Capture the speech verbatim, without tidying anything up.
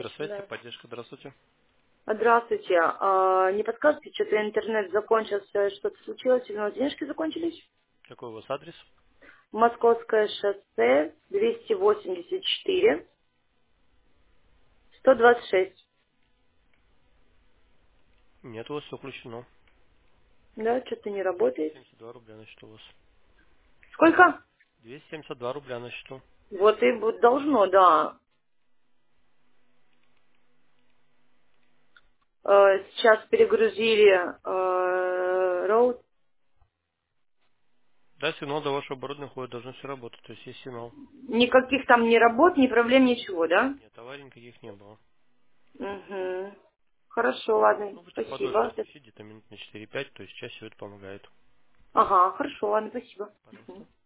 Электросвязь, Да. техподдержка, здравствуйте. Здравствуйте. А, не подскажете, что-то интернет закончился, что-то случилось, или у нас денежки закончились? Какой у вас адрес? Московское шоссе, двести восемьдесят четыре, сто двадцать шесть. Нет, у вас все включено. Да, что-то не двести работает. семьдесят два рубля на счету у вас. Сколько? двести семьдесят два рубля на счету. Вот и вот должно, да. Э, Сейчас перегрузили э, роут. Да, сигнал до вашего оборудования ходит, должно все работать. То есть есть сигнал. Никаких там ни работ, ни проблем, ничего, да? Нет, аварий никаких не было. Угу. Хорошо, ладно, Ну, будете подольше спасибо. отключить, где-то минут на четыре-пять, то есть чаще всего это помогает. Ага, хорошо, ладно, спасибо. Мгм. Пожалуйста.